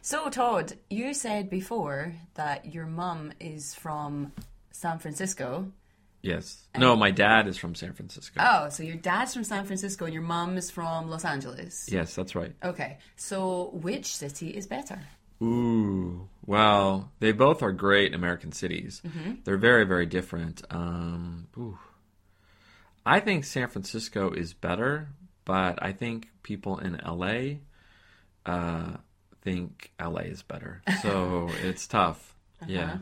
So, Todd, you said before that your mum is from San Francisco. Yes. No, my dad is from San Francisco. Oh, so your dad's from San Francisco and your mum is from Los Angeles. Yes, that's right. Okay, so which city is better? Ooh, well, they both are great American cities. They're very, very different. I think San Francisco is better, but I think people in LA think LA is better. So it's tough. Yeah.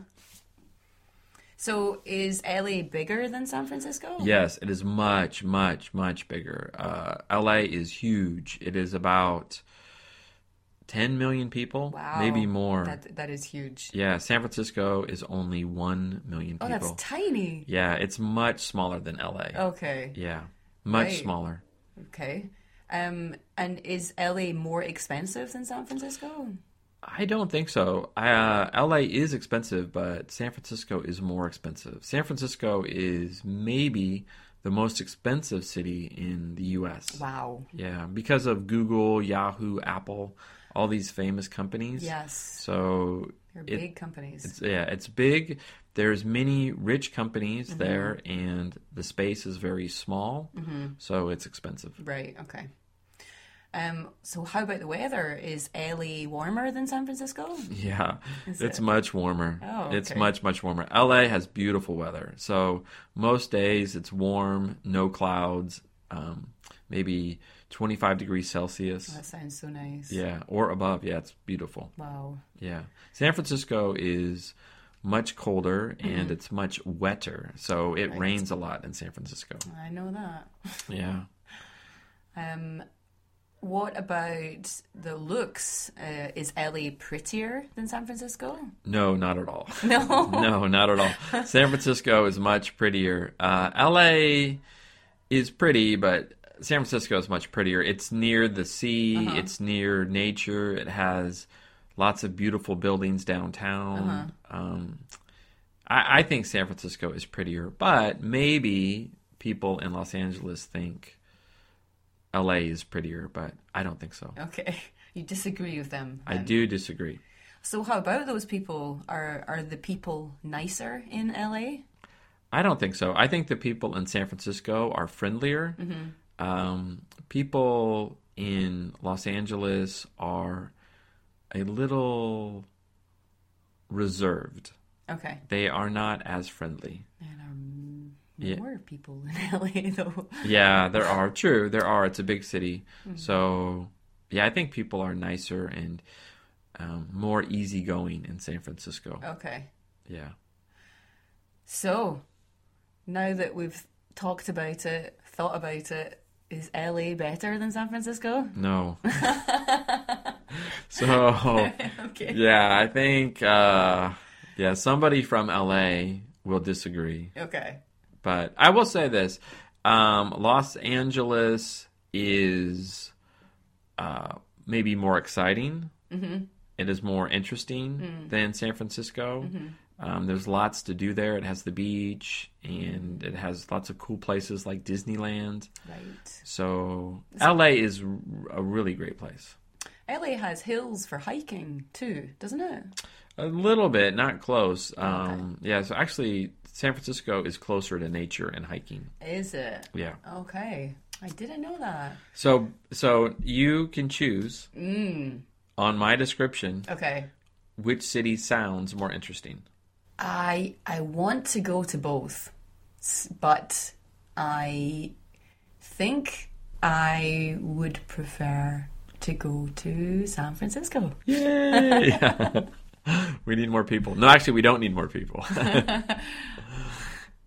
So is LA bigger than San Francisco? Yes, it is much, much, much bigger. LA is huge. It is about 10 million people, Wow. maybe more. That is huge. Yeah, San Francisco is only 1 million Oh, people. that's tiny. Yeah, it's much smaller than LA. Okay. Yeah, much Right. smaller. Okay. And is LA more expensive than San Francisco? I don't think so. LA is expensive, but San Francisco is more expensive. San Francisco is maybe the most expensive city in the U.S. Wow. Yeah, because of Google, Yahoo, Apple, all these famous companies. Yes. So They're big companies. it's big. There's many rich companies there, and the space is very small, so it's expensive. Right, okay. So how about the weather? Is LA warmer than San Francisco? Yeah, Is it's it? much warmer. Oh, It's okay. much, much warmer. LA has beautiful weather. So most days it's warm, no clouds, maybe 25 degrees Celsius. That sounds so nice. Yeah, or above. Yeah, it's beautiful. Wow. Yeah. San Francisco is much colder and it's much wetter. So it Right. rains a lot in San Francisco. I know that. Yeah. What about the looks? Is LA prettier than San Francisco? No, not at all. No. No, not at all. San Francisco is much prettier. LA is pretty, but San Francisco is much prettier. It's near the sea. It's near nature. It has lots of beautiful buildings downtown. I think San Francisco is prettier, but maybe people in Los Angeles think LA is prettier, but I don't think so. Okay. You disagree with them. I do disagree. So how about those people? Are the people nicer in LA? I don't think so. I think the people in San Francisco are friendlier. People in Los Angeles are a little reserved. Okay. They are not as friendly. And are Yeah. more people in LA though. Yeah, there are. True, there are. It's a big city. So, yeah, I think people are nicer and more easygoing in San Francisco. Okay. Yeah. So, now that we've talked about it, thought about it, is LA better than San Francisco? No. So, Okay. yeah, I think, somebody from LA will disagree. Okay. But I will say this. Los Angeles is maybe more exciting. It is more interesting than San Francisco. There's lots to do there. It has the beach, and it has lots of cool places like Disneyland. Right. So LA is a really great place. LA has hills for hiking too, doesn't it? A little bit, not close. Okay. Yeah, so actually San Francisco is closer to nature and hiking. Is it? Yeah. Okay. I didn't know that. So you can choose on my description Okay. which city sounds more interesting. I want to go to both, but I think I would prefer to go to San Francisco. Yay! We need more people. No, actually, we don't need more people.